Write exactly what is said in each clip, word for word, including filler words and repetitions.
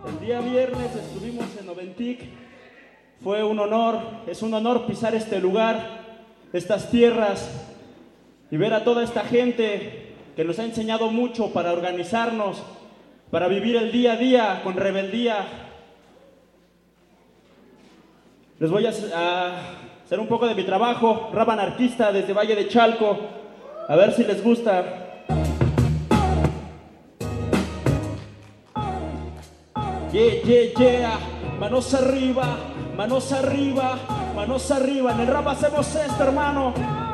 El día viernes estuvimos en Oventic. Fue un honor, es un honor pisar este lugar, estas tierras y ver a toda esta gente que nos ha enseñado mucho para organizarnos, para vivir el día a día con rebeldía. Les voy a, a hacer un poco de mi trabajo, rap anarquista desde Valle de Chalco, a ver si les gusta. Yeah, yeah, yeah, manos arriba, manos arriba, manos arriba. En el rap hacemos esto, hermano.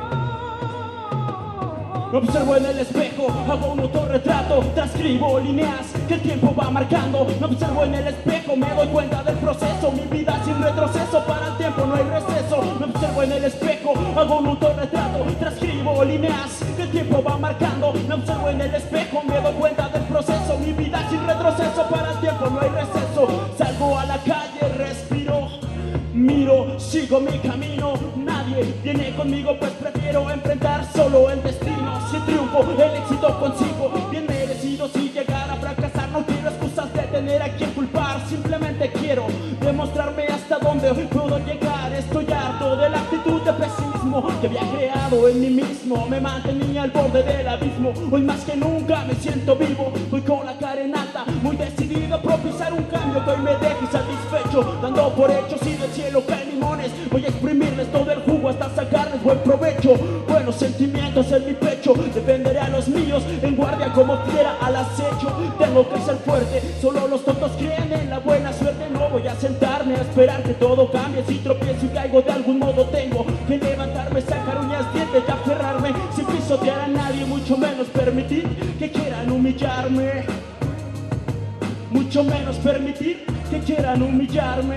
Me observo en el espejo, hago un autorretrato, transcribo líneas que el tiempo va marcando. Me observo en el espejo, me doy cuenta del proceso, mi vida sin retroceso, para el tiempo no hay receso. Me observo en el espejo, hago un autorretrato, transcribo líneas que el tiempo va marcando. Me observo en el espejo, me doy cuenta del proceso, mi vida sin retroceso, para el tiempo no hay receso. Salgo a la calle, respiro, miro, sigo mi camino. Nadie viene conmigo, pues prefiero enfrentar solo el destino. Si triunfo, el éxito consigo, bien merecido. Si llegara a fracasar, no quiero excusas de tener a quien culpar. Simplemente quiero demostrarme hasta dónde puedo llegar. Estoy harto de la actitud de pesimismo que había creado en mí mismo. Me mantenía al borde del abismo. Hoy más que nunca me siento vivo. Voy con la cara en alta, muy decidido a propiciar un cambio que hoy me deje satisfecho. Dando por hechos y del cielo caen limones. Voy a exprimirles todo el jugo hasta sacarles buen provecho. Buenos sentimientos en mi pecho, defenderé a los míos en guardia como fiera al acecho. Tengo que ser fuerte, solo los tontos creen en la buena suerte. No voy a sentarme a esperar que todo cambie. Si tropiezo y caigo de algún modo tengo que levantarme, sacar uñas, dientes y aferrarme. Sin pisotear a nadie, mucho menos permitir que quieran humillarme. Mucho menos permitir que quieran humillarme.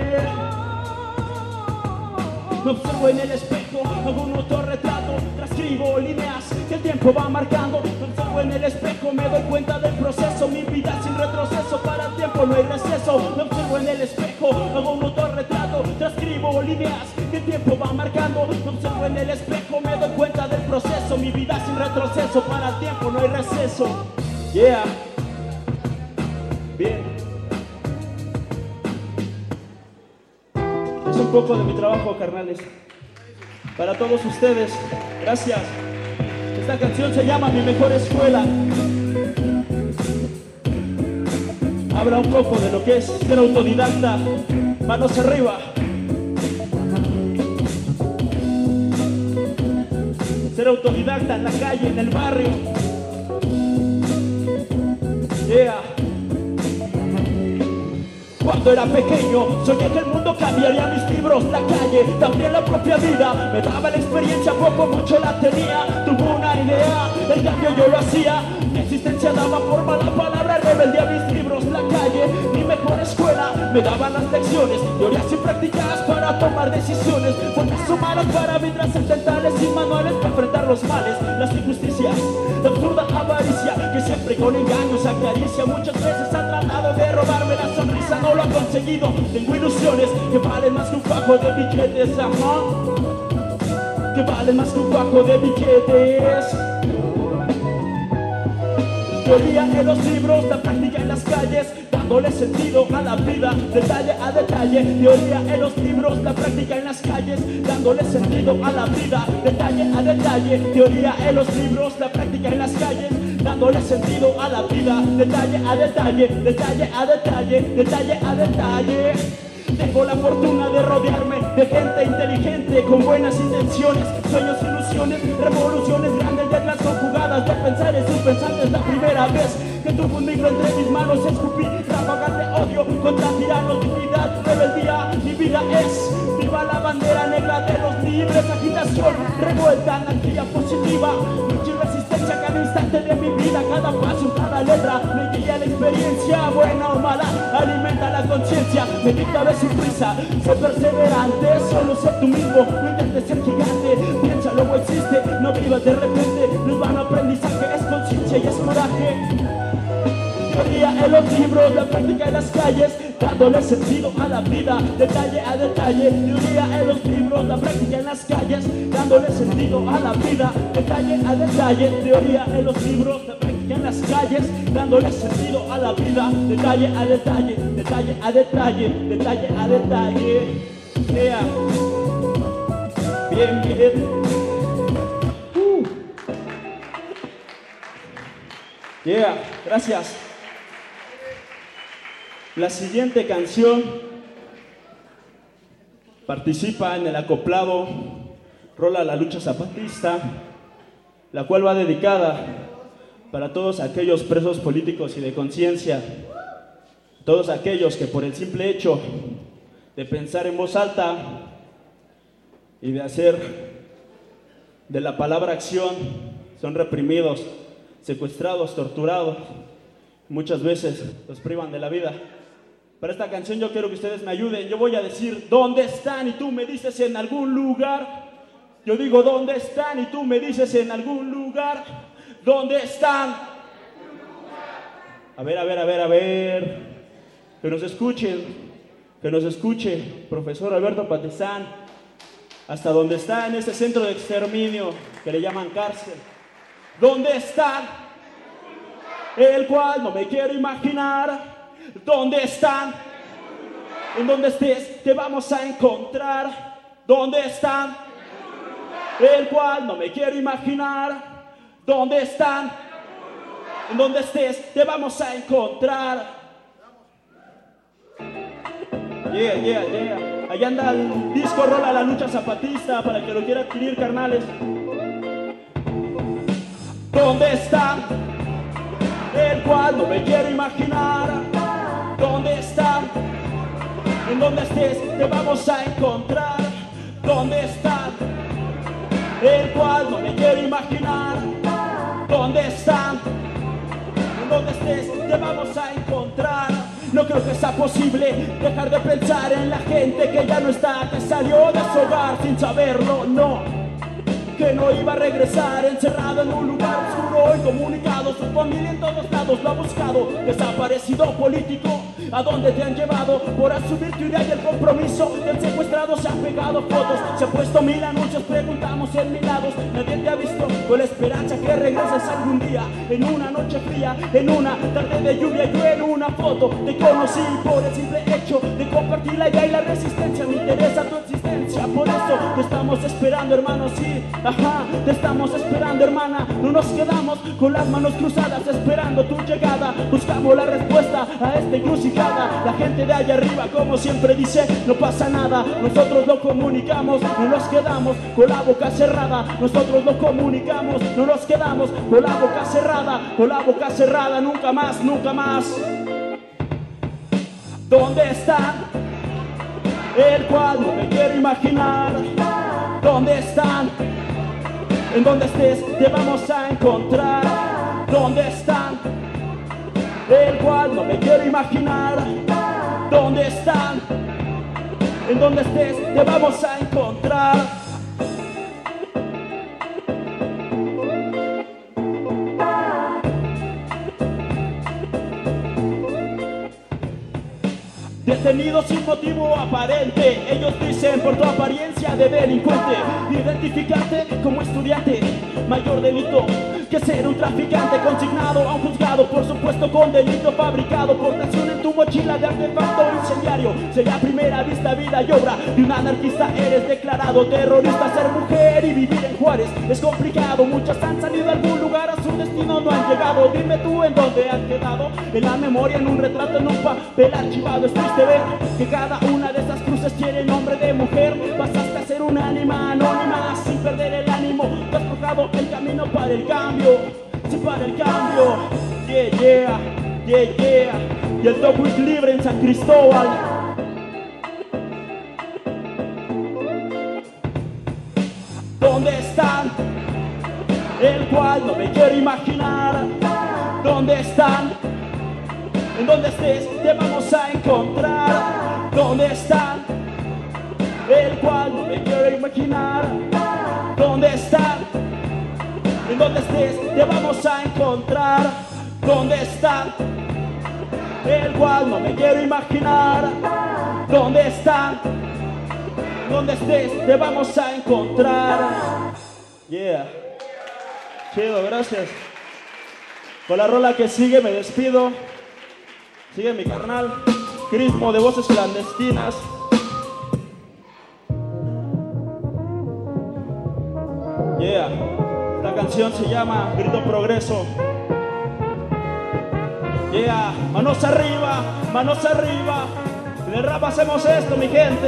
Me observo en el espejo, hago un autorretrato, transcribo líneas que el tiempo va marcando. Me observo en el espejo, me doy cuenta del proceso, mi vida sin retroceso, para el tiempo no hay receso. Me observo en el espejo, hago un autorretrato, transcribo líneas que el tiempo va marcando. Me observo en el espejo, me doy cuenta del proceso, mi vida sin retroceso, para el tiempo no hay receso. Yeah. Bien. Es un poco de mi trabajo, carnales. Para todos ustedes, gracias. Esta canción se llama Mi Mejor Escuela. Habla un poco de lo que es ser autodidacta. Manos arriba. Ser autodidacta en la calle, en el barrio. Yeah. Cuando era pequeño, soñé que el mundo cambiaría, mis libros, la calle, también la propia vida. Me daba la experiencia, poco mucho la tenía. Tuvo una idea, el cambio yo lo hacía. Mi existencia daba forma a la palabra rebeldía. Mis libros, la calle, mi mejor escuela. Me daban las lecciones, teorías y prácticas para tomar decisiones. Formas humanas para vidas trascendentales y manuales para enfrentar los males, las injusticias, la absurda avaricia que siempre con engaños acaricia. Muchas veces ha tratado de robarme la sonrisa, no lo ha conseguido. Tengo ilusiones que valen más que un fajo de billetes, ajá, que valen más que un fajo de billetes. Teoría en los libros, la práctica en las calles, dándole sentido a la vida, detalle a detalle. Teoría en los libros, la práctica en las calles, dándole sentido a la vida, detalle a detalle. Teoría en los libros, la práctica en las calles, dándole sentido a la vida, detalle a detalle, detalle a detalle, detalle a detalle. Tengo la fortuna de rodearme de gente inteligente con buenas intenciones, sueños, ilusiones, revoluciones grandes, reglas conjugadas de pensares impensantes. La primera vez que tuve un micro entre mis manos escupí ráfagas de odio contra tiranos, dignidad, rebeldía. Mi vida es viva la bandera negra de los libres, agitación, revuelta, anarquía positiva, lucha y resistencia cada instante de mi vida, cada paso, cada letra me guía la experiencia, buena o mala, alimenta la conciencia, me dicta de sin prisa, sé perseverante, solo sé tú mismo, no intentes ser gigante, piensa luego existe, no vivas de repente, no es vano aprendizaje, es conciencia y es coraje. Teoría en los libros, la práctica en las calles, dándole sentido a la vida, detalle a detalle. Teoría en los libros, la práctica en las calles, dándole sentido a la vida, detalle a detalle. Teoría en los libros, la práctica que en las calles, dándole sentido a la vida, detalle a detalle, detalle a detalle, detalle a detalle. Yeah. Bien, bien. Uh. Yeah, gracias. La siguiente canción participa en el acoplado Rola la Lucha Zapatista, la cual va dedicada para todos aquellos presos políticos y de conciencia, todos aquellos que por el simple hecho de pensar en voz alta y de hacer de la palabra acción son reprimidos, secuestrados, torturados, muchas veces los privan de la vida. Para esta canción yo quiero que ustedes me ayuden. Yo voy a decir ¿dónde están? Y tú me dices en algún lugar. Yo digo ¿dónde están? Y tú me dices en algún lugar. ¿Dónde están? A ver, a ver, a ver, a ver. Que nos escuchen, que nos escuche, profesor Alberto Patizán, hasta donde está en ese centro de exterminio que le llaman cárcel. ¿Dónde están? El cual no me quiero imaginar. ¿Dónde están? En donde estés te vamos a encontrar. ¿Dónde están? El cual no me quiero imaginar. ¿Dónde están? En donde estés te vamos a encontrar. Yeah, yeah, yeah. Allá anda el disco Rola la Lucha Zapatista para el que lo quiera adquirir, carnales. ¿Dónde están? El cual no me quiero imaginar. ¿Dónde están? En donde estés te vamos a encontrar. ¿Dónde están? El cual no me quiero imaginar. ¿Dónde están? En donde estés te vamos a encontrar. No creo que sea posible dejar de pensar en la gente que ya no está, que salió de su hogar sin saberlo, no. Que no iba a regresar, encerrado en un lugar oscuro, incomunicado. Su familia en todos lados lo ha buscado. Desaparecido político, ¿a dónde te han llevado? Por asumir tu idea y el compromiso del secuestrado. Se han pegado fotos, se han puesto mil anuncios. Preguntamos en mil lados, nadie te ha visto. Con la esperanza que regreses algún día. En una noche fría, en una tarde de lluvia. Yo en una foto te conocí por el simple hecho de compartir la idea y la resistencia. Me interesa tu existencia, por eso te estamos esperando, hermano, sí. Ajá, te estamos esperando, hermana. No nos quedamos con las manos cruzadas esperando tu llegada. Buscamos la respuesta a esta encrucijada. La gente de allá arriba, como siempre dice, no pasa nada. Nosotros lo comunicamos, no nos quedamos con la boca cerrada. Nosotros lo comunicamos, no nos quedamos con la boca cerrada. Con la boca cerrada, nunca más, nunca más. ¿Dónde están? El cual no me quiero imaginar. ¿Dónde están? En donde estés te vamos a encontrar. ¿Dónde están? El cual no me quiero imaginar. ¿Dónde están? En donde estés te vamos a encontrar. Detenidos sin motivo aparente, ellos dicen por tu apariencia de delincuente. Identificarte como estudiante, mayor delito que ser un traficante. Consignado a un juzgado, por supuesto con delito fabricado. Portación en tu mochila de artefacto incendiario. Sería a primera vista vida y obra de un anarquista. Eres declarado terrorista. Ser mujer y vivir en Juárez es complicado. Muchas han salido a algún lugar, a su destino no han llegado. Dime tú en dónde han quedado. En la memoria, en un retrato, en un papel archivado. Es triste ver que cada una de esas cruces tiene nombre de mujer. Pasaste a ser un ánima anónima sin perder el ánimo. Tú has forjado el camino para el cambio. Sí, para el cambio. Yeah, yeah, yeah, yeah. Y el Top Week libre en San Cristóbal. ¿Dónde están? El cual no me quiero imaginar. ¿Dónde están? En donde estés te vamos a encontrar. ¿Dónde están? El cual no me quiero imaginar. ¿Dónde están? En donde estés te vamos a encontrar. ¿Dónde están? El cual no me quiero imaginar. ¿Dónde están? En donde estés te vamos a encontrar. Yeah. Chido, gracias. Con la rola que sigue me despido. Sigue mi carnal Crismo de Voces Clandestinas. Yeah, la canción se llama Grito Progreso. Yeah, manos arriba, manos arriba. En el rap hacemos esto, mi gente.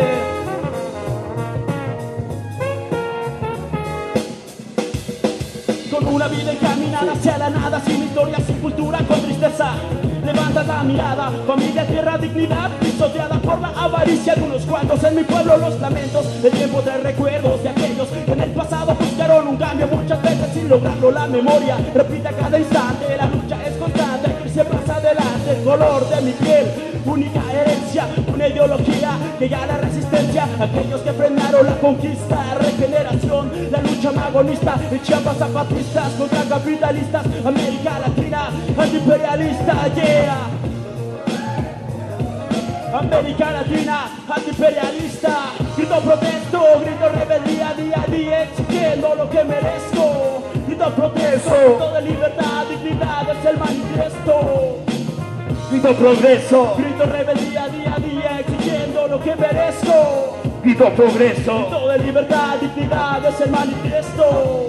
Con una vida encaminada hacia la nada, sin historia, sin cultura, con tristeza. Levanta la mirada, familia, tierra, dignidad, pisoteada por la avaricia de unos cuantos. En mi pueblo los lamentos, el tiempo de recuerdos de aquellos que en el pasado buscaron un cambio, muchas veces sin lograrlo. La memoria repite a cada instante, la lucha es constante y siempre hacia adelante. El color de mi piel, única herencia, una ideología que gana resistencia. Aquellos que frenaron la conquista, regeneración, la lucha magonista de Chiapas, zapatistas contra capitalistas, América Latina, antiimperialista, yeah. América Latina, antiimperialista. Grito protesto, grito rebeldía, día a día exigiendo lo que merezco. Grito protesto, grito de libertad, dignidad es el manifiesto. Grito progreso, grito rebeldía, día a día exigiendo lo que merezco. Grito progreso, grito de libertad, dignidad es el manifiesto.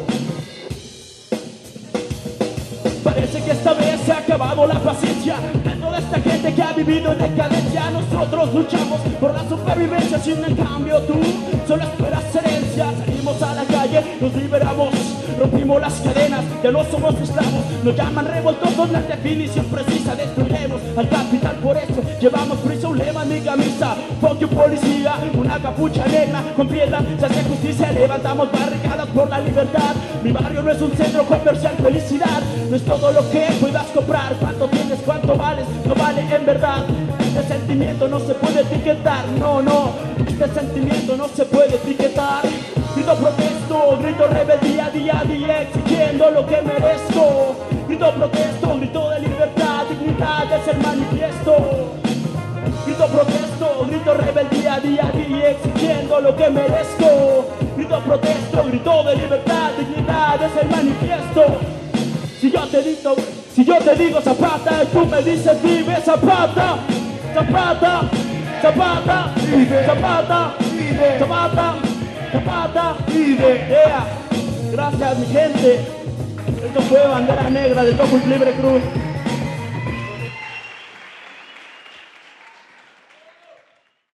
Parece que esta vez se ha acabado la paciencia de toda esta gente que ha vivido en decadencia. Nosotros luchamos por la supervivencia, sin en cambio tú solo esperas herencia. Salimos a la calle, nos liberamos, rompimos las cadenas, ya no somos esclavos. Nos llaman revoltosos, la definición precisa. Destruiremos al capital, por eso llevamos prisa un lema en mi camisa. Fuck you policía, una capucha negra con piedra, se hace justicia. Levantamos barricadas por la libertad. Mi barrio no es un centro comercial, felicidad no es todo lo que puedas comprar. Cuánto tienes, cuánto vales, no vale en verdad. Este sentimiento no se puede etiquetar, no, no. Este sentimiento no se puede etiquetar. Grito protesto, grito rebeldía, día a día exigiendo lo que merezco. Grito protesto, grito de libertad, dignidad es el manifiesto. Grito protesto, grito rebeldía, día a día exigiendo lo que merezco. Grito protesto, grito de libertad, dignidad es el manifiesto. Si yo te digo, si yo te digo Zapata y tú me dices vive Zapata, Zapata, Zapata, vive, Zapata, vive, Zapata, Zapata, vive. Yeah. Gracias mi gente. Esto fue Bandera Negra de Tocos Libre Cruz.